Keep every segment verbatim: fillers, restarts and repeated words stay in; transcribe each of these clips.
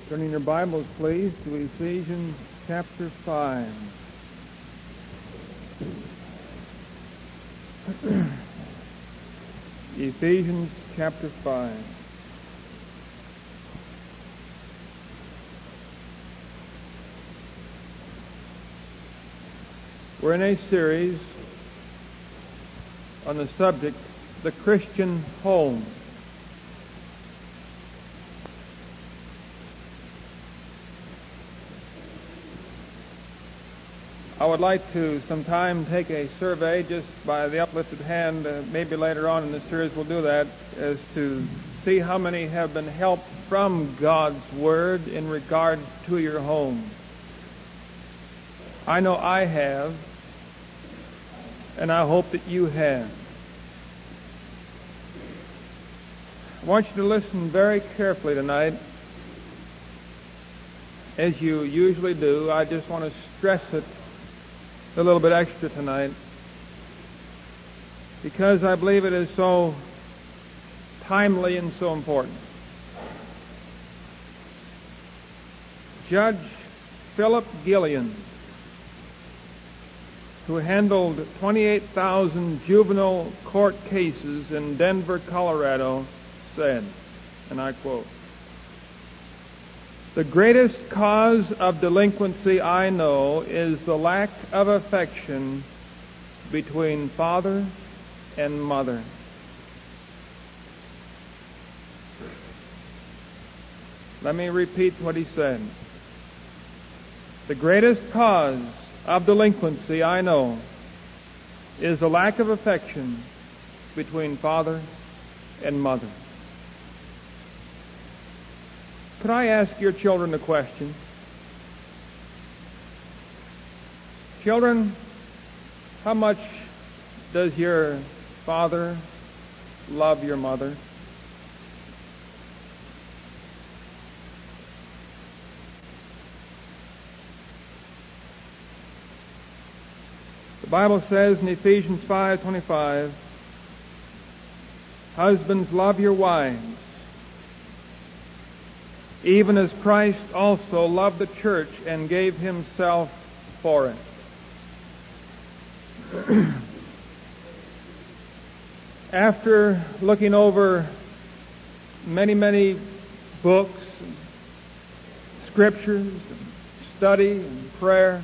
Turning your Bibles, please, to Ephesians chapter five. Ephesians chapter five. We're in a series on the subject, the Christian home. I would like to sometime take a survey just by the uplifted hand, uh, maybe later on in the series we'll do that, as to see how many have been helped from God's Word in regard to your home. I know I have, and I hope that you have. I want you to listen very carefully tonight. As you usually do, I just want to stress it a little bit extra tonight, because I believe it is so timely and so important. Judge Philip Gillian, who handled twenty-eight thousand juvenile court cases in Denver, Colorado, said, and I quote, "The greatest cause of delinquency I know is the lack of affection between father and mother." Let me repeat what he said. The greatest cause of delinquency I know is the lack of affection between father and mother. Could I ask your children a question? Children, how much does your father love your mother? The Bible says in Ephesians five twenty-five, "Husbands, love your wives, even as Christ also loved the church and gave himself for it." After looking over many, many books, and scriptures, and study, and prayer,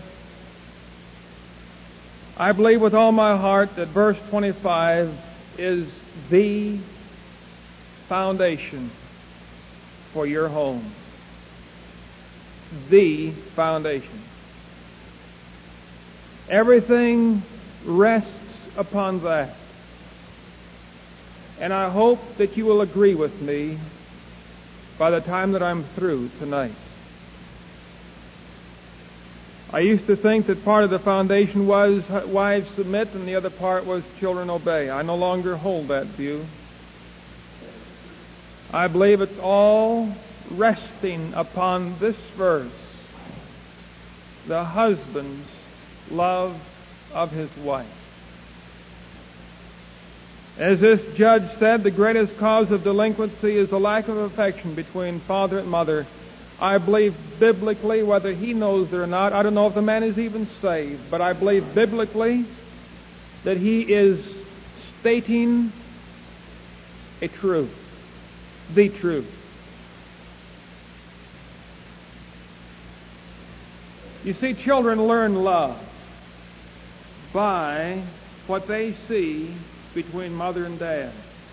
I believe with all my heart that verse twenty-five is the foundation for your home. The foundation. Everything rests upon that. And I hope that you will agree with me by the time that I'm through tonight. I used to think that part of the foundation was wives submit and the other part was children obey. I no longer hold that view. I believe it's all resting upon this verse, the husband's love of his wife. As this judge said, the greatest cause of delinquency is the lack of affection between father and mother. I believe biblically, whether he knows it or not, I don't know if the man is even saved, but I believe biblically that he is stating a truth. The truth. You see, children learn love by what they see between mother and dad.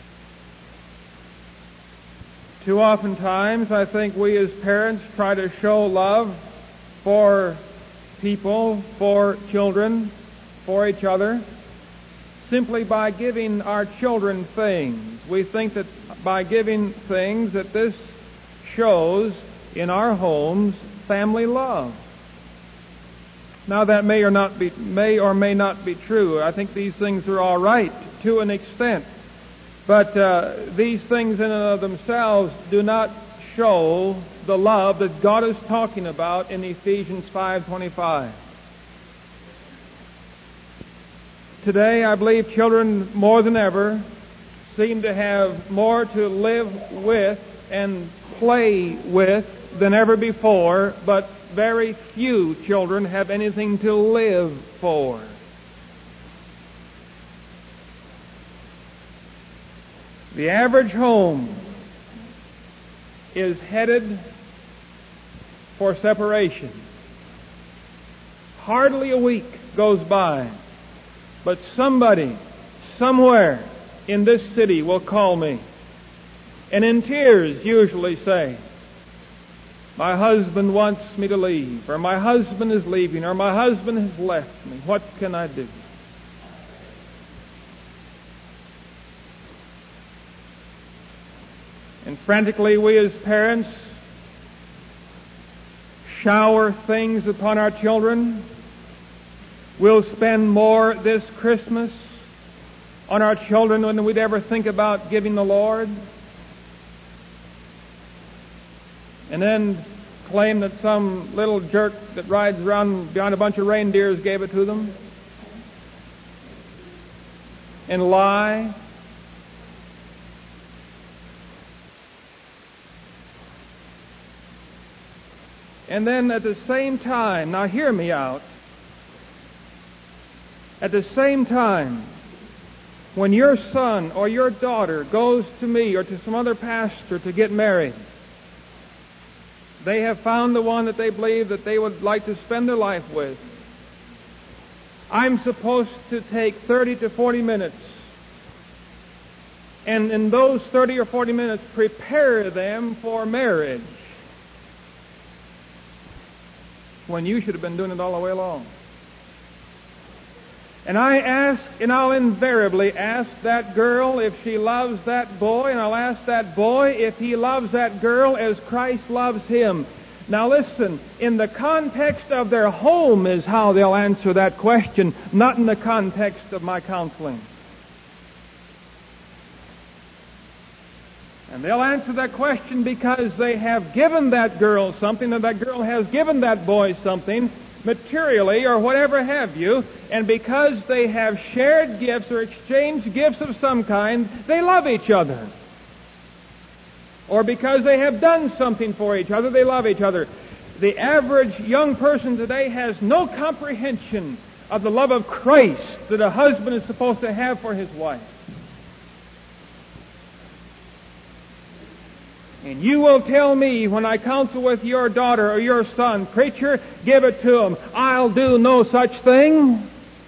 Too often times, I think we as parents try to show love for people, for children, for each other, simply by giving our children things. We think that by giving things that this shows in our homes family love. Now that may or not be may or may not be true. I think these things are all right to an extent. But uh, these things in and of themselves do not show the love that God is talking about in Ephesians five twenty-five. Today, I believe children more than ever seem to have more to live with and play with than ever before, but very few children have anything to live for. The average home is headed for separation. Hardly a week goes by, but somebody, somewhere in this city will call me, and in tears usually say, "My husband wants me to leave," or "My husband is leaving," or "My husband has left me. What can I do?" And frantically we as parents shower things upon our children. We'll spend more this Christmas on our children than we'd ever think about giving the Lord. And then claim that some little jerk that rides around behind a bunch of reindeers gave it to them. And lie. And then at the same time, now hear me out, at the same time, when your son or your daughter goes to me or to some other pastor to get married, they have found the one that they believe that they would like to spend their life with. I'm supposed to take thirty to forty minutes, and in those thirty or forty minutes prepare them for marriage, when you should have been doing it all the way along. And I ask, and I'll invariably ask that girl if she loves that boy, and I'll ask that boy if he loves that girl as Christ loves him. Now listen, in the context of their home is how they'll answer that question, not in the context of my counseling. And they'll answer that question because they have given that girl something, and that girl has given that boy something, materially or whatever have you, and because they have shared gifts or exchanged gifts of some kind, they love each other. Or because they have done something for each other, they love each other. The average young person today has no comprehension of the love of Christ that a husband is supposed to have for his wife. And you will tell me when I counsel with your daughter or your son, "Preacher, give it to him. I'll do no such thing."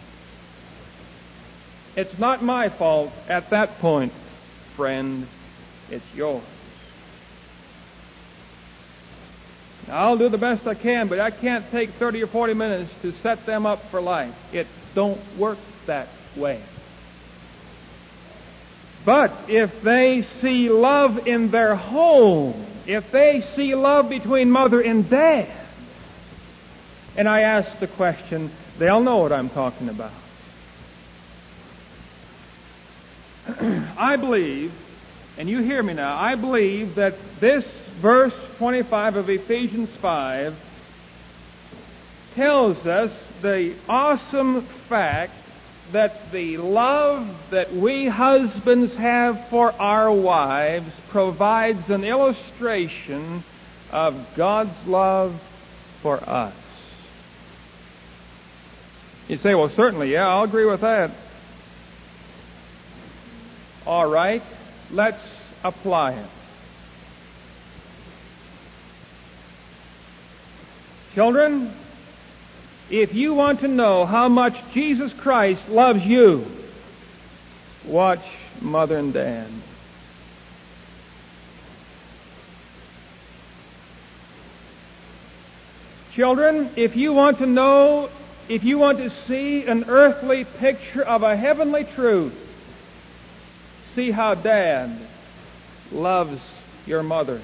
It's not my fault at that point, friend. It's yours. Now, I'll do the best I can, but I can't take thirty or forty minutes to set them up for life. It don't work that way. But if they see love in their home, if they see love between mother and dad, and I ask the question, they'll know what I'm talking about. I believe, and you hear me now, I believe that this verse twenty-five of Ephesians five tells us the awesome fact that the love that we husbands have for our wives provides an illustration of God's love for us. You say, "Well, certainly, yeah, I'll agree with that." All right, let's apply it. Children, if you want to know how much Jesus Christ loves you, watch mother and dad. Children, if you want to know, if you want to see an earthly picture of a heavenly truth, see how Dad loves your mother.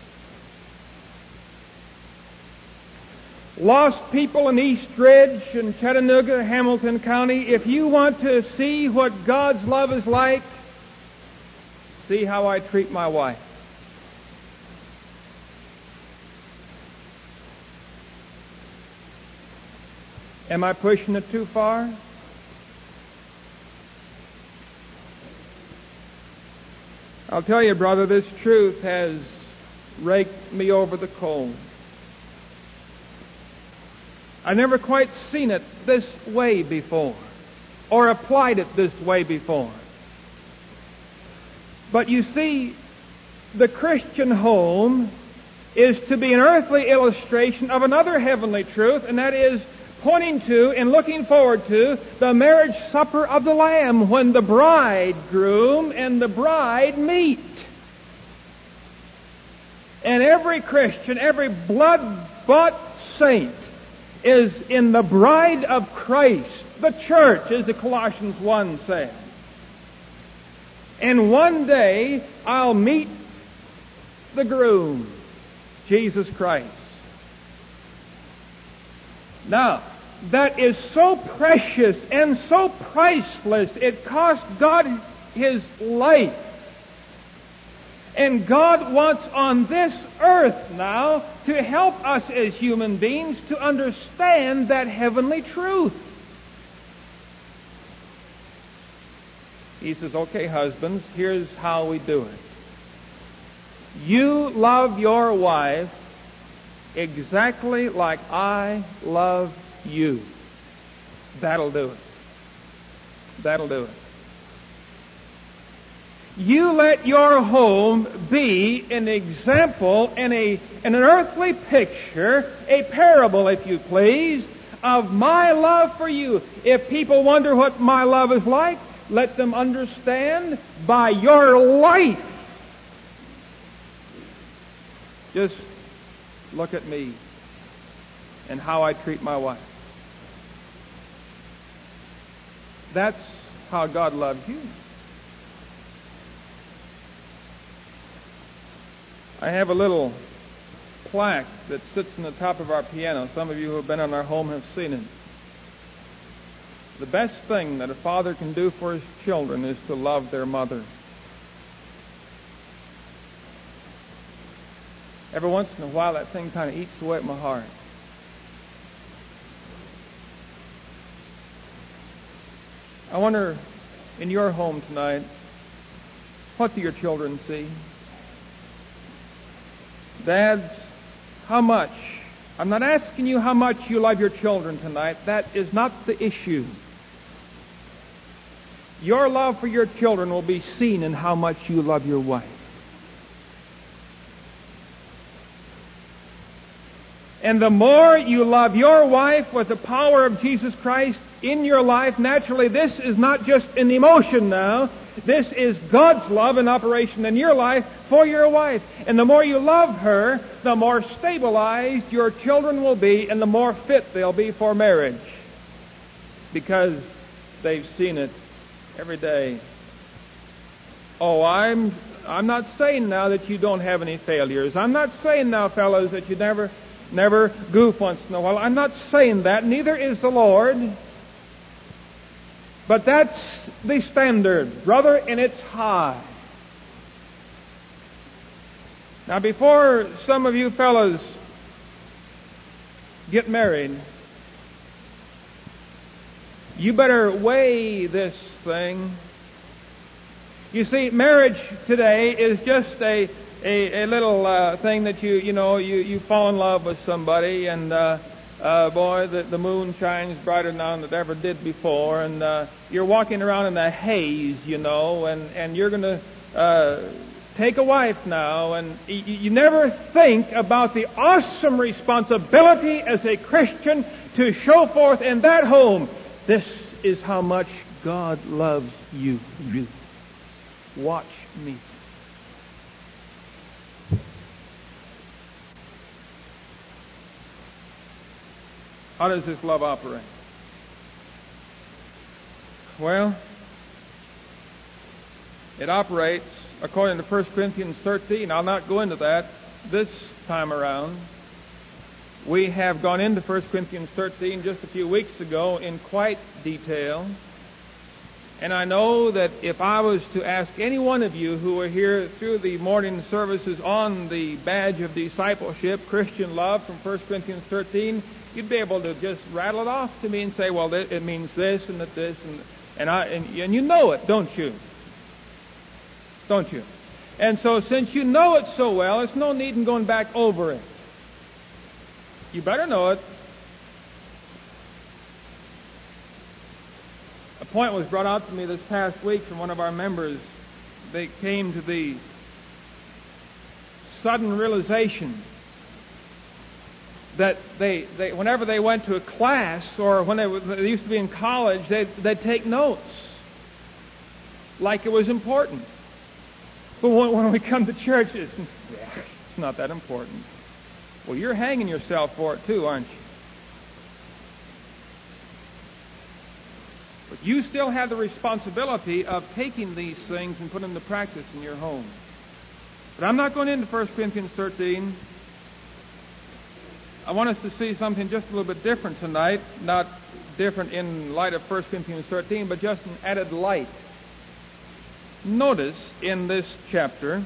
Lost people in East Ridge and Chattanooga, Hamilton County, if you want to see what God's love is like, see how I treat my wife. Am I pushing it too far? I'll tell you, brother, this truth has raked me over the coals. I never quite seen it this way before, or applied it this way before. But you see, the Christian home is to be an earthly illustration of another heavenly truth, and that is pointing to and looking forward to the marriage supper of the Lamb, when the bridegroom and the bride meet. And every Christian, every blood-bought saint is in the bride of Christ, the church, as the Colossians one says. And one day I'll meet the groom, Jesus Christ. Now, that is so precious and so priceless. It cost God His life. And God wants on this earth now to help us as human beings to understand that heavenly truth. He says, okay, husbands, here's how we do it. You love your wife exactly like I love you. That'll do it. That'll do it. You let your home be an example and, a, and an earthly picture, a parable, if you please, of my love for you. If people wonder what my love is like, let them understand by your life. Just look at me and how I treat my wife. That's how God loves you. I have a little plaque that sits on the top of our piano. Some of you who have been in our home have seen it. The best thing that a father can do for his children is to love their mother. Every once in a while, that thing kind of eats away at my heart. I wonder, in your home tonight, what do your children see? Dads, how much? I'm not asking you how much you love your children tonight. That is not the issue. Your love for your children will be seen in how much you love your wife. And the more you love your wife with the power of Jesus Christ in your life, naturally this is not just an emotion now. This is God's love in operation in your life for your wife. And the more you love her, the more stabilized your children will be and the more fit they'll be for marriage. Because they've seen it every day. Oh, I'm I'm not saying now that you don't have any failures. I'm not saying now, fellows, that you never never goof once in a while. I'm not saying that. Neither is the Lord. But that's the standard, brother, and it's high. Now, before some of you fellows get married, you better weigh this thing. You see, marriage today is just a a, a little uh, thing that you you know you you fall in love with somebody, and uh, uh, boy, the the moon shines brighter now than it ever did before, and uh, you're walking around in a haze, you know, and and you're going to uh, take a wife now, and you, you never think about the awesome responsibility as a Christian to show forth in that home. This is how much God loves you. You. Watch me. How does this love operate? Well, it operates according to First Corinthians thirteen. I'll not go into that this time around. We have gone into First Corinthians thirteen just a few weeks ago in quite detail. And I know that if I was to ask any one of you who were here through the morning services on the badge of discipleship, Christian love from First Corinthians thirteen, you'd be able to just rattle it off to me and say, well, it means this and that this, and and I and, and you know it, don't you? Don't you? And so since you know it so well, there's no need in going back over it. You better know it. A point was brought out to me this past week from one of our members. They came to the sudden realization that they, they whenever they went to a class or when they, they used to be in college, they'd, they'd take notes like it was important. But when, when we come to church, it's, yeah, it's not that important. Well, you're hanging yourself for it too, aren't you? But you still have the responsibility of taking these things and putting them to practice in your home. But I'm not going into First Corinthians thirteen. I want us to see something just a little bit different tonight. Not different in light of First Corinthians thirteen, but just an added light. Notice in this chapter,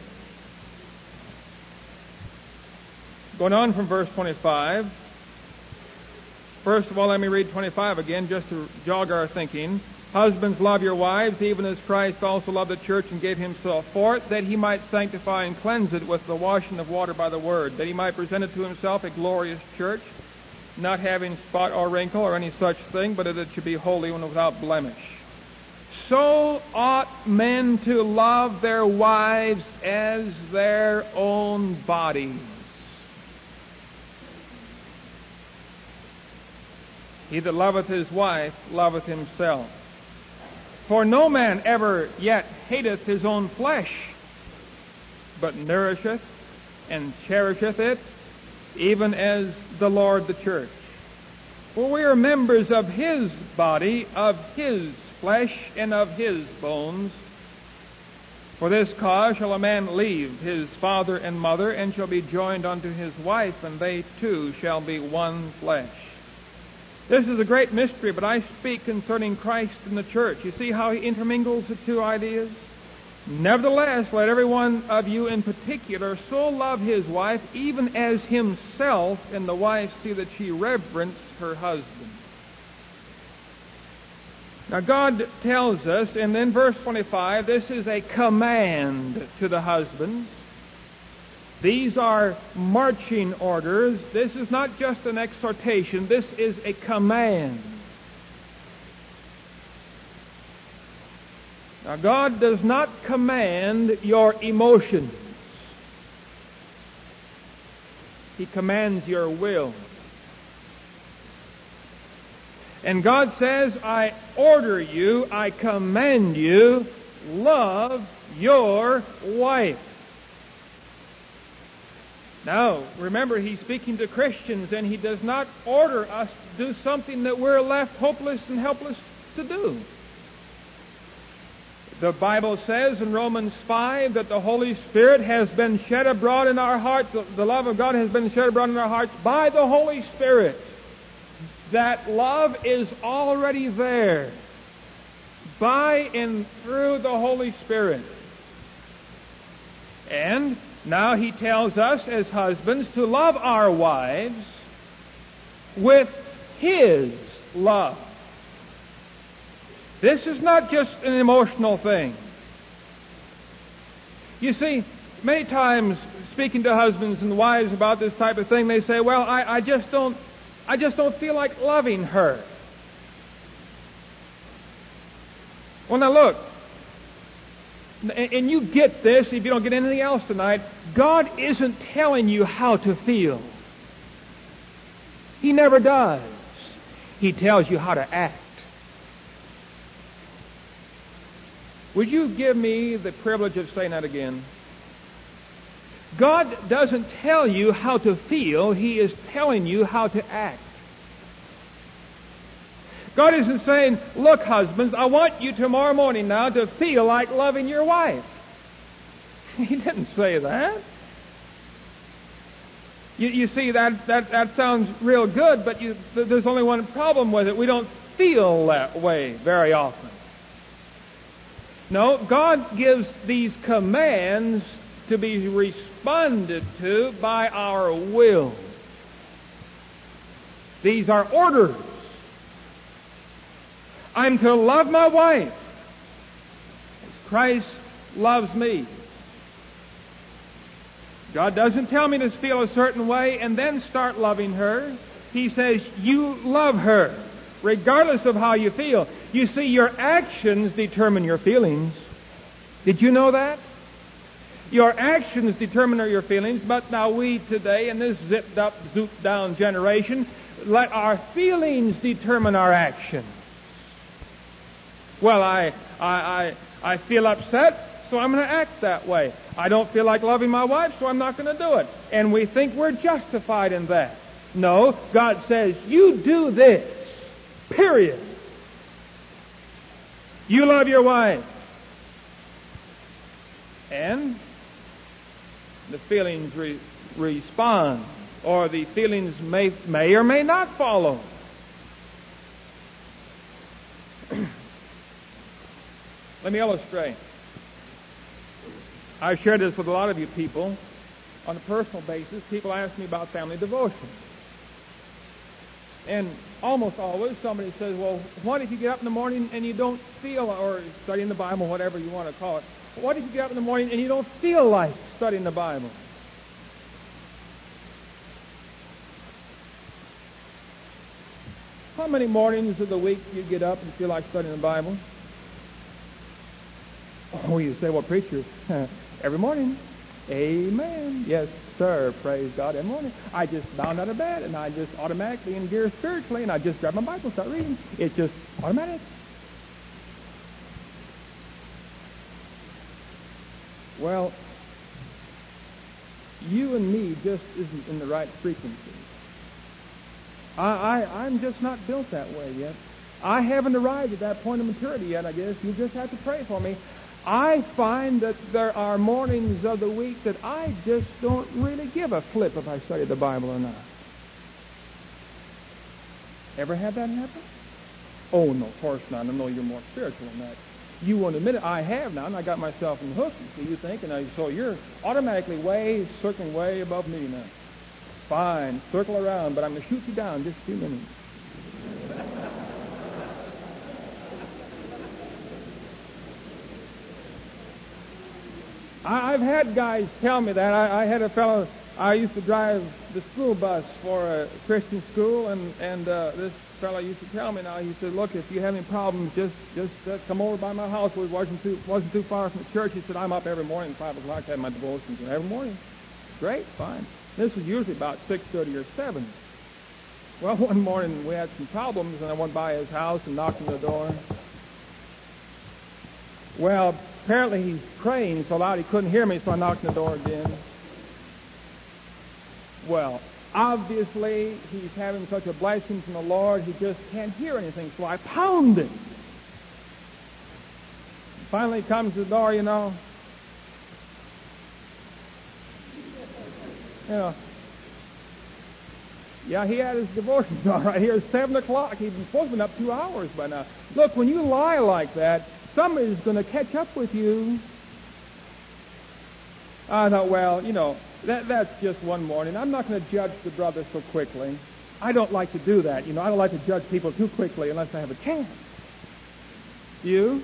going on from verse twenty-five, first of all, let me read twenty-five again, just to jog our thinking. Husbands, love your wives, even as Christ also loved the church and gave himself for it, that he might sanctify and cleanse it with the washing of water by the word, that he might present it to himself a glorious church, not having spot or wrinkle or any such thing, but that it should be holy and without blemish. So ought men to love their wives as their own bodies. He that loveth his wife loveth himself. For no man ever yet hateth his own flesh, but nourisheth and cherisheth it, even as the Lord the church. For we are members of his body, of his flesh, and of his bones. For this cause shall a man leave his father and mother, and shall be joined unto his wife, and they two shall be one flesh. This is a great mystery, but I speak concerning Christ and the church. You see how he intermingles the two ideas? Nevertheless, let every one of you in particular so love his wife, even as himself, and the wife see that she reverence her husband. Now God tells us, and in verse twenty-five, this is a command to the husbands. These are marching orders. This is not just an exhortation. This is a command. Now, God does not command your emotions. He commands your will. And God says, I order you, I command you, love your wife. Now, remember, he's speaking to Christians, and he does not order us to do something that we're left hopeless and helpless to do. The Bible says in Romans five that the Holy Spirit has been shed abroad in our hearts, the love of God has been shed abroad in our hearts by the Holy Spirit. That love is already there by and through the Holy Spirit. And now he tells us as husbands to love our wives with his love. This is not just an emotional thing. You see, many times speaking to husbands and wives about this type of thing, they say, well, I, I just don't I just don't feel like loving her. Well, now look, and you get this if you don't get anything else tonight, God isn't telling you how to feel. He never does. He tells you how to act. Would you give me the privilege of saying that again? God doesn't tell you how to feel. He is telling you how to act. God isn't saying, look, husbands, I want you tomorrow morning now to feel like loving your wife. He didn't say that. You, you see, that, that, that sounds real good, but you, there's only one problem with it. We don't feel that way very often. No, God gives these commands to be responded to by our will. These are orders. I'm to love my wife as Christ loves me. God doesn't tell me to feel a certain way and then start loving her. He says, you love her, regardless of how you feel. You see, your actions determine your feelings. Did you know that? Your actions determine your feelings, but now we today, in this zipped up, zooped down generation, let our feelings determine our actions. Well, I, I, I, I feel upset, so I'm going to act that way. I don't feel like loving my wife, so I'm not going to do it. And we think we're justified in that. No, God says, you do this. Period. You love your wife. And the feelings re- respond, or the feelings may, may or may not follow. Let me illustrate. I've shared this with a lot of you people on a personal basis. People ask me about family devotion. And almost always somebody says, well, what if you get up in the morning and you don't feel, or studying the Bible, whatever you want to call it, what if you get up in the morning and you don't feel like studying the Bible? How many mornings of the week do you get up and feel like studying the Bible? Oh, you say, well, preacher, every morning. Amen. Yes, sir. Praise God. Every morning. I just bound out of bed and I just automatically in gear spiritually and I just grab my Bible and start reading. It's just automatic. Well, you and me just isn't in the right frequency. I, I, I'm just not built that way yet. I haven't arrived at that point of maturity yet, I guess. You just have to pray for me. I find that there are mornings of the week that I just don't really give a flip if I study the Bible or not. Ever had that happen? Oh, no, of course not. I know you're more spiritual than that. You won't admit it. I have now, and I got myself in the hook. So you think, and I, so you're automatically way, circling way above me now. Fine, circle around, but I'm going to shoot you down in just a few minutes. I, I've had guys tell me that. I, I had a fellow, I used to drive the school bus for a Christian school, and, and uh, this fellow used to tell me now, he said, look, if you have any problems, just just uh, come over by my house. It wasn't too, wasn't too far from the church. He said, I'm up every morning at five o'clock to have my devotions. And every morning. Great, fine. This was usually about six thirty or seven. Well, one morning we had some problems, and I went by his house and knocked on the door. Well, apparently he's praying so loud he couldn't hear me, so I knocked on the door again. Well, obviously he's having such a blessing from the Lord, he just can't hear anything, so I pounded. Finally he comes to the door, you know. You know, yeah, he had his devotions all right here. It's seven o'clock. He's supposed to have been up two hours by now. Look, when you lie like that, somebody's going to catch up with you. I thought, well, you know, that that's just one morning. I'm not going to judge the brother so quickly. I don't like to do that. You know, I don't like to judge people too quickly unless I have a chance. You?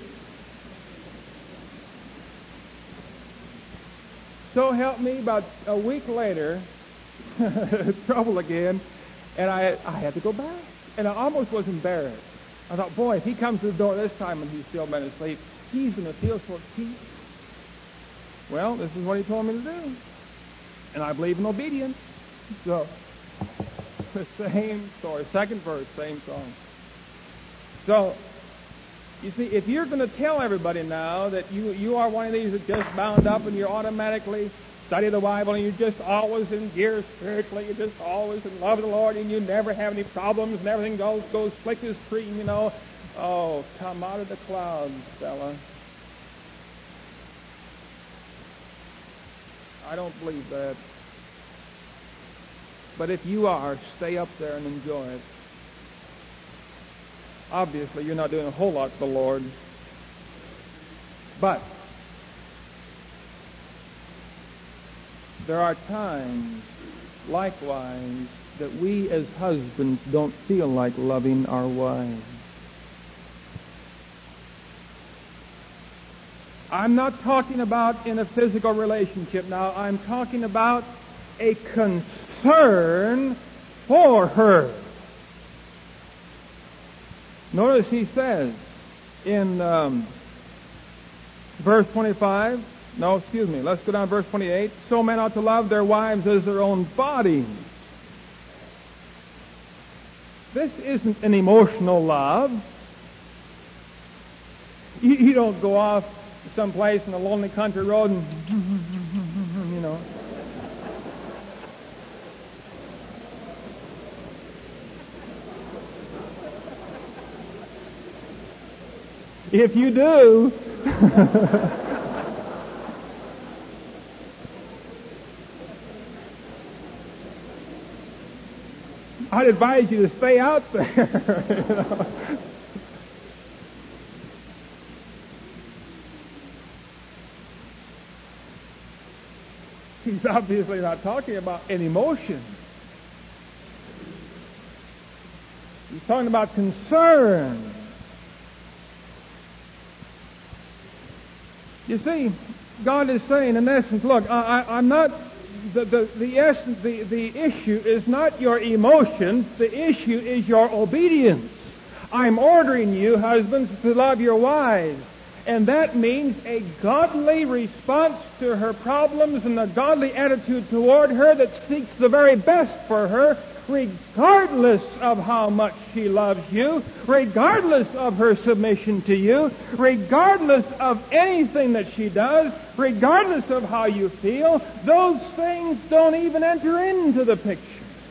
So help me, about a week later, trouble again, and I I had to go back. And I almost was embarrassed. I thought, boy, if he comes to the door this time and he's still been asleep, he's going to feel so cheap. Well, this is what he told me to do. And I believe in obedience. So, the same story, second verse, same song. So, you see, if you're going to tell everybody now that you you are one of these that just bound up and you're automatically study the Bible and you're just always in gear spiritually, you're just always in love with the Lord and you never have any problems and everything goes, goes slick as cream, you know, oh, come out of the clouds, fella. I don't believe that. But if you are, stay up there and enjoy it. Obviously, you're not doing a whole lot for the Lord. But there are times, likewise, that we as husbands don't feel like loving our wives. I'm not talking about in a physical relationship now. I'm talking about a concern for her. Notice he says in um, verse twenty-five, no, excuse me, let's go down to verse twenty-eight. So men ought to love their wives as their own bodies. This isn't an emotional love. You, you don't go off someplace in a lonely country road and, you know. If you do, I'd advise you to stay out there. You know? He's obviously not talking about an emotion. He's talking about concern. You see, God is saying, in essence, look, I, I, I'm not, the, the, the essence, the, the issue is not your emotions, the issue is your obedience. I'm ordering you, husbands, to love your wives. And that means a godly response to her problems and a godly attitude toward her that seeks the very best for her, regardless of how much she loves you, regardless of her submission to you, regardless of anything that she does, regardless of how you feel. Those things don't even enter into the picture.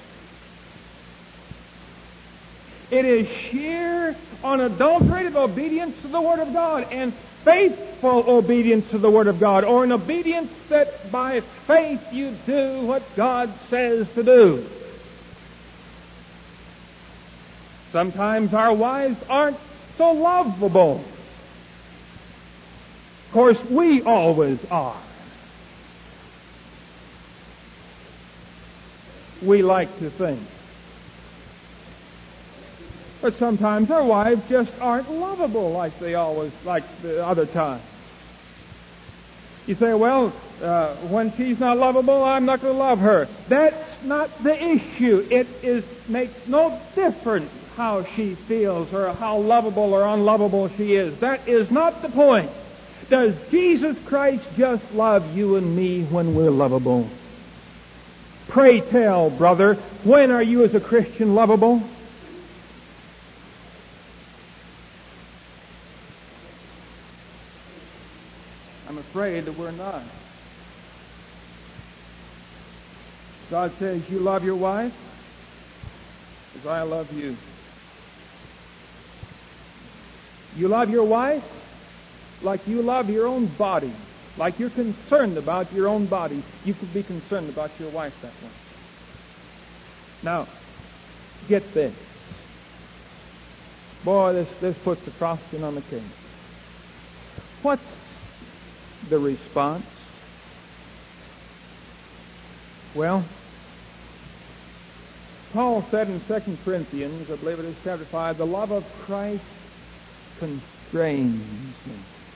It is sheer, unadulterated obedience to the Word of God and faithful obedience to the Word of God, or an obedience that by faith you do what God says to do. Sometimes our wives aren't so lovable. Of course, we always are. We like to think. But sometimes our wives just aren't lovable like they always, like the other times. You say, well, uh, when she's not lovable, I'm not going to love her. That's not the issue. It is makes no difference how she feels or how lovable or unlovable she is. That is not the point. Does Jesus Christ just love you and me when we're lovable? Pray tell, brother, when are you as a Christian lovable? I'm afraid that we're not. God says, you love your wife as I love you. You love your wife like you love your own body. Like you're concerned about your own body. You could be concerned about your wife that way. Now, get this. Boy, this, this puts the frosting on the cake. What's the response? Well, Paul said in Second Corinthians, I believe it is chapter five, the love of Christ constrains me.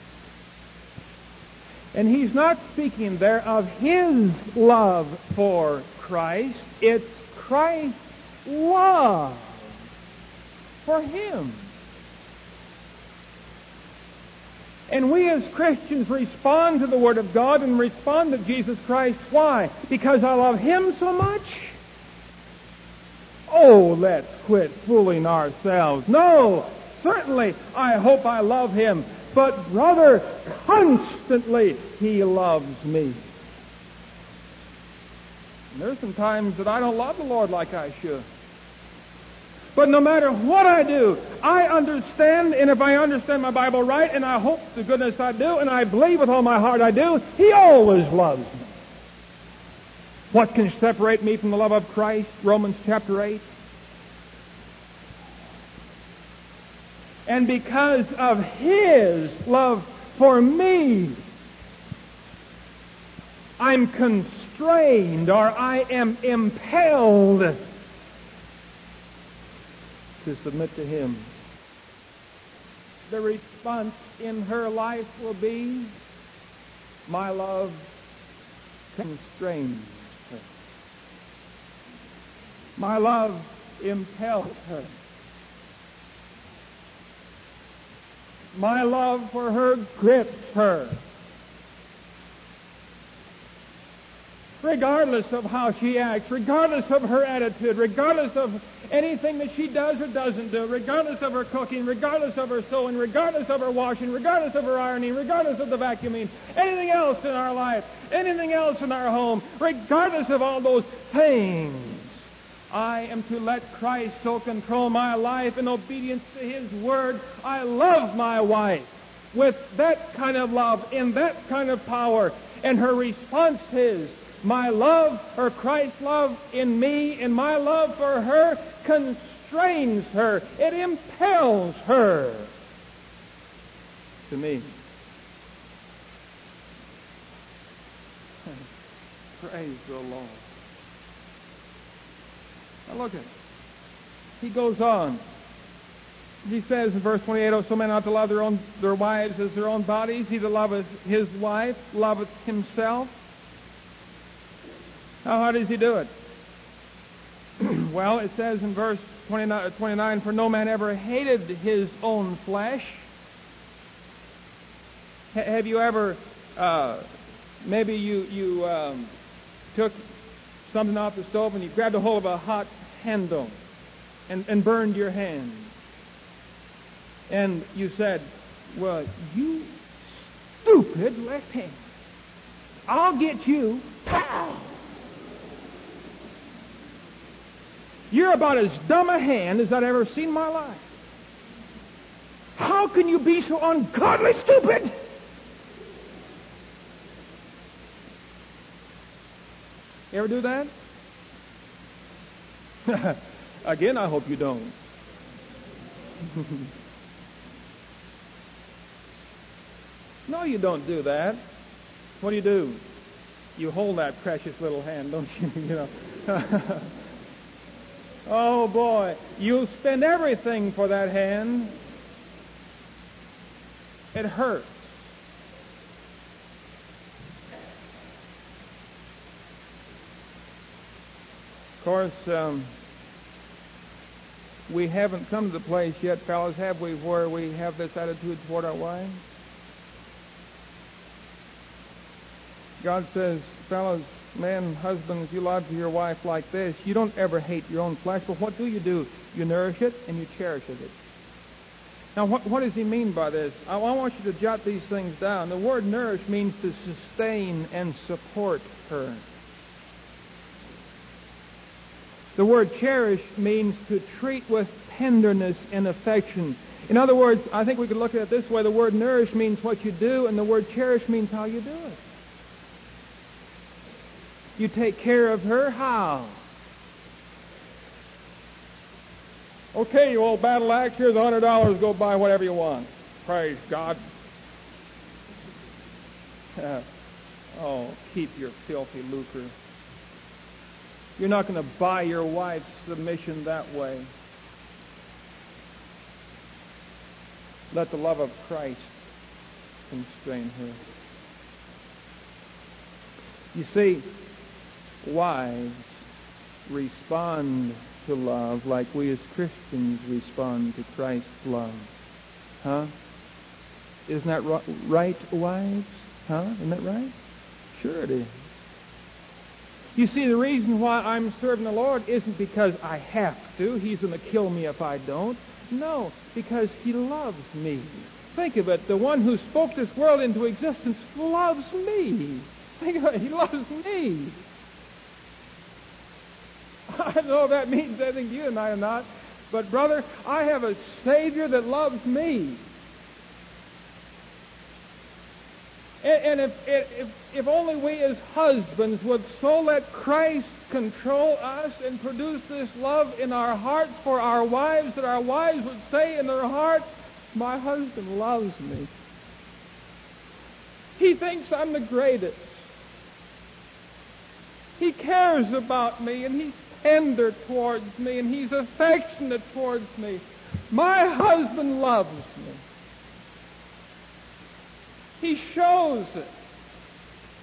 And he's not speaking there of his love for Christ. It's Christ's love for him. And we as Christians respond to the Word of God and respond to Jesus Christ. Why? Because I love Him so much? Oh, let's quit fooling ourselves. No, certainly I hope I love Him. But brother, constantly He loves me. And there's some times that I don't love the Lord like I should. But no matter what I do, I understand, and if I understand my Bible right, and I hope to goodness I do, and I believe with all my heart I do, He always loves me. What can separate me from the love of Christ? Romans chapter eight. And because of His love for me, I'm constrained, or I am impelled to submit to Him. The response in her life will be, My love constrains her. My love impels her. My love for her grips her. Regardless of how she acts, regardless of her attitude, regardless of anything that she does or doesn't do, regardless of her cooking, regardless of her sewing, regardless of her washing, regardless of her ironing, regardless of the vacuuming, anything else in our life, anything else in our home, regardless of all those things, I am to let Christ so control my life in obedience to His Word. I love my wife with that kind of love, in that kind of power, and her response is, my love, her Christ's love in me, and my love for her constrains her. It impels her to me. Praise the Lord. Now look at it. He goes on. He says in verse twenty-eight, "Oh, so men ought to love their own their wives as their own bodies. He that loveth his wife loveth himself." Now, how does he do it? Well, it says in verse twenty-nine, "For no man ever hated his own flesh." H- have you ever, uh, maybe you, you um, took something off the stove and you grabbed a hold of a hot handle and, and burned your hand. And you said, "Well, you stupid left hand, I'll get you." Pow! You're about as dumb a hand as I've ever seen in my life. How can you be so ungodly stupid? You ever do that? Again, I hope you don't. No, you don't do that. What do you do? You hold that precious little hand, don't you? You know. Oh boy, you'll spend everything for that hand. It hurts. Of course, um, we haven't come to the place yet, fellas, have we, where we have this attitude toward our wives? God says, fellas, men, husbands, you love your wife like this. You don't ever hate your own flesh, but what do you do? You nourish it and you cherish it. Now, what, what does he mean by this? I, I want you to jot these things down. The word nourish means to sustain and support her. The word cherish means to treat with tenderness and affection. In other words, I think we could look at it this way. The word nourish means what you do, and the word cherish means how you do it. You take care of her how? Okay, you old battle axe, here's a hundred dollars, go buy whatever you want. Praise God. Uh, oh, keep your filthy lucre. You're not going to buy your wife's submission that way. Let the love of Christ constrain her. You see, wives respond to love like we as Christians respond to Christ's love. Huh? Isn't that right, wives? Huh? Isn't that right? Sure it is. You see, the reason why I'm serving the Lord isn't because I have to. He's going to kill me if I don't. No, because He loves me. Think of it. The one who spoke this world into existence loves me. Think of it. He loves me. I don't know if that means anything to you tonight or not, but brother, I have a Savior that loves me. And if, if, if only we as husbands would so let Christ control us and produce this love in our hearts for our wives, that our wives would say in their heart, my husband loves me. He thinks I'm the greatest. He cares about me, and he's tender towards me, and he's affectionate towards me. My husband loves me. He shows it.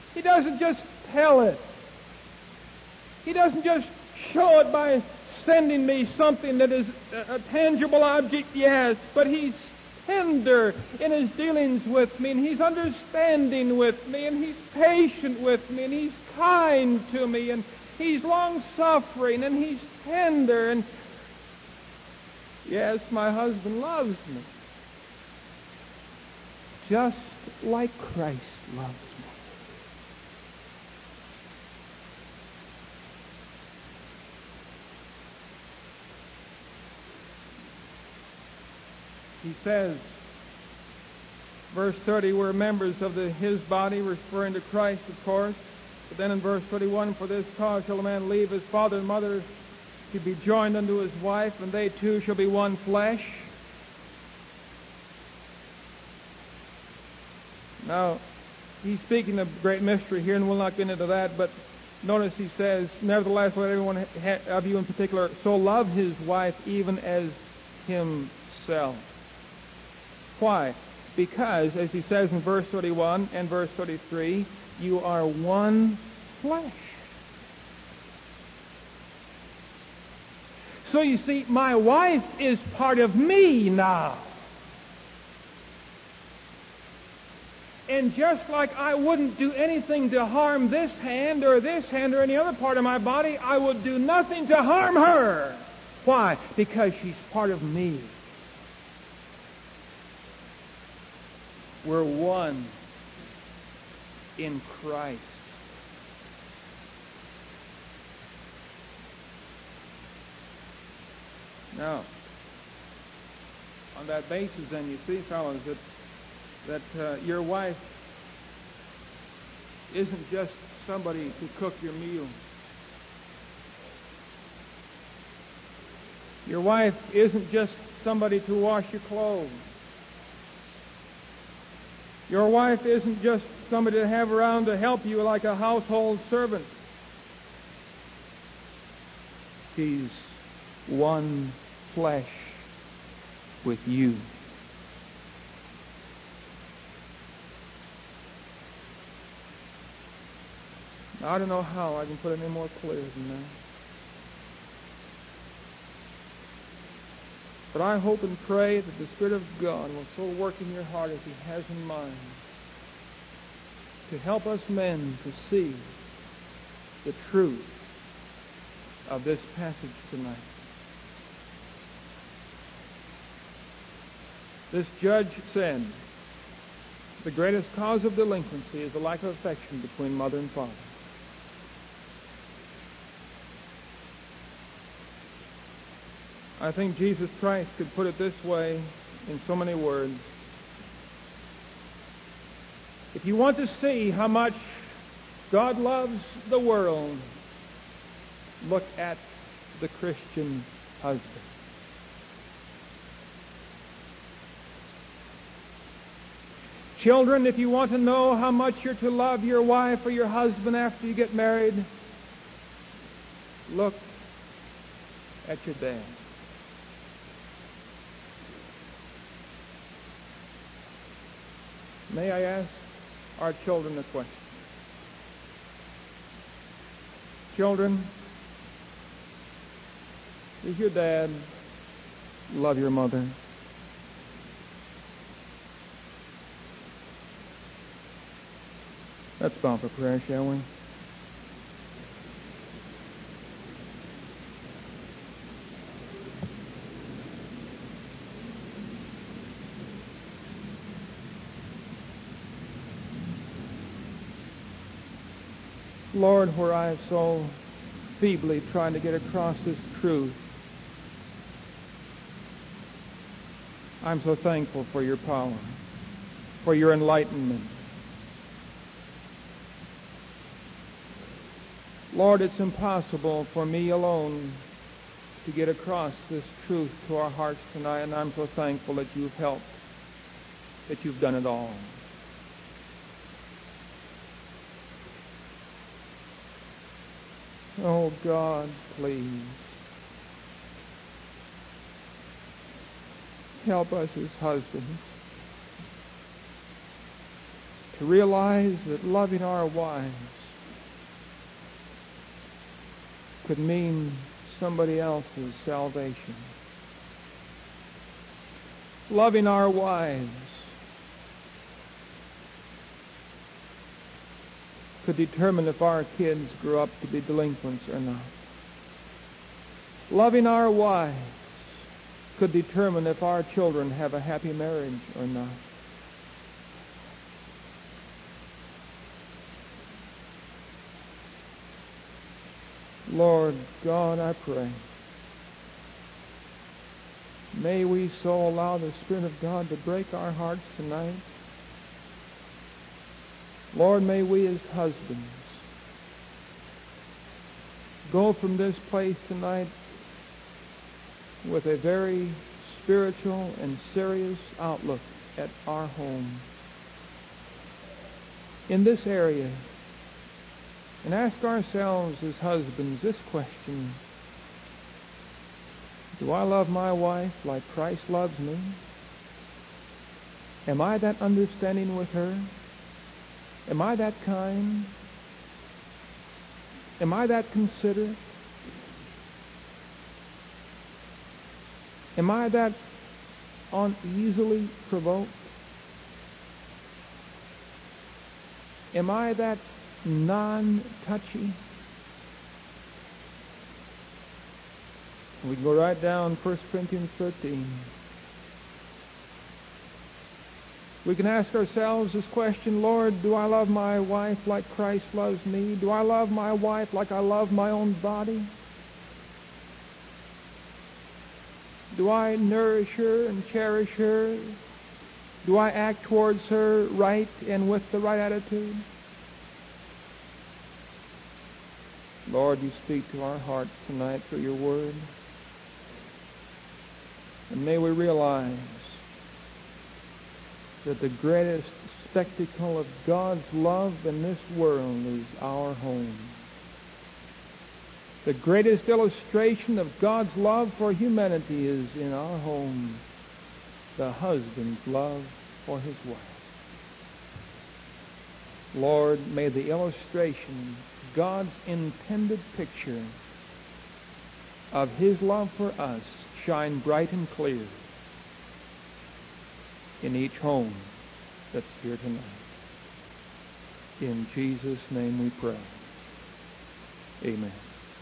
He doesn't just tell it. He doesn't just show it by sending me something that is a, a tangible object, yes, but He's tender in His dealings with me, and He's understanding with me, and He's patient with me, and He's kind to me, and He's long-suffering, and He's tender, and yes, my husband loves me, just like Christ loves me. He says, verse thirty, we're members of the, His body, referring to Christ, of course. But then in verse thirty-one, for this cause shall a man leave his father and mother to be joined unto his wife, and they two shall be one flesh. Now, he's speaking of great mystery here, and we'll not get into that, but notice he says, nevertheless, let everyone of you in particular so love his wife even as himself. Why? Because, as he says in verse thirty-one and verse thirty-three, you are one flesh. So you see, my wife is part of me now. And just like I wouldn't do anything to harm this hand or this hand or any other part of my body, I would do nothing to harm her. Why? Because she's part of me. We're one in Christ. Now, on that basis, then, you see, fellows, that that uh, your wife isn't just somebody to cook your meal. Your wife isn't just somebody to wash your clothes. Your wife isn't just somebody to have around to help you like a household servant. She's one flesh with you. Now, I don't know how I can put it any more clear than that. But I hope and pray that the Spirit of God will so work in your heart as He has in mine to help us men to see the truth of this passage tonight. This judge said, the greatest cause of delinquency is the lack of affection between mother and father. I think Jesus Christ could put it this way in so many words. If you want to see how much God loves the world, look at the Christian husband. Children, if you want to know how much you're to love your wife or your husband after you get married, look at your dad. May I ask our children a question? Children, does your dad love your mother? Let's bow for prayer, shall we? Lord, where I have so feebly tried to get across this truth, I'm so thankful for your power, for your enlightenment. Lord, it's impossible for me alone to get across this truth to our hearts tonight, and I'm so thankful that you've helped, that you've done it all. Oh, God, please help us as husbands to realize that loving our wives could mean somebody else's salvation. Loving our wives could determine if our kids grow up to be delinquents or not. Loving our wives could determine if our children have a happy marriage or not. Lord God, I pray, may we so allow the Spirit of God to break our hearts tonight. Lord, may we as husbands go from this place tonight with a very spiritual and serious outlook at our home in this area, and ask ourselves as husbands this question: do I love my wife like Christ loves me? Am I that understanding with her? Am I that kind? Am I that considerate? Am I that uneasily provoked? Am I that non-touchy? We can go right down First Corinthians thirteen. We can ask ourselves this question: Lord, do I love my wife like Christ loves me? Do I love my wife like I love my own body? Do I nourish her and cherish her? Do I act towards her right and with the right attitude? Lord, you speak to our hearts tonight through your word. And may we realize that the greatest spectacle of God's love in this world is our home. The greatest illustration of God's love for humanity is in our home, the husband's love for his wife. Lord, may the illustration, God's intended picture of his love for us, shine bright and clear in each home that's here tonight. In Jesus' name we pray. Amen.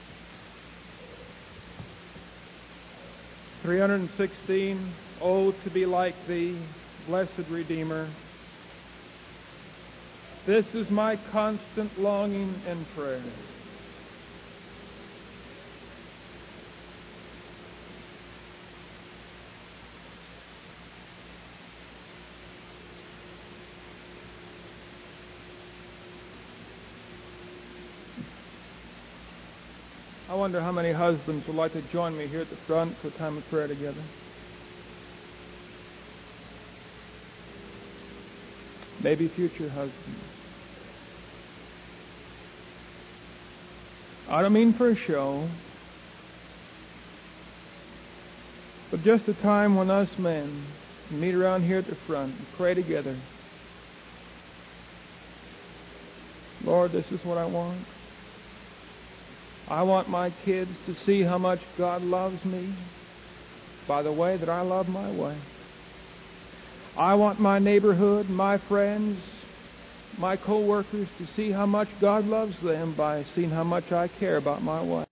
three hundred sixteen, Oh, to be like thee, blessed Redeemer. This is my constant longing and prayer. I wonder how many husbands would like to join me here at the front for a time of prayer together. Maybe future husbands. I don't mean for a show, but just a time when us men meet around here at the front and pray together. Lord, this is what I want. I want my kids to see how much God loves me by the way that I love my wife. I want my neighborhood, my friends, my co-workers to see how much God loves them by seeing how much I care about my wife.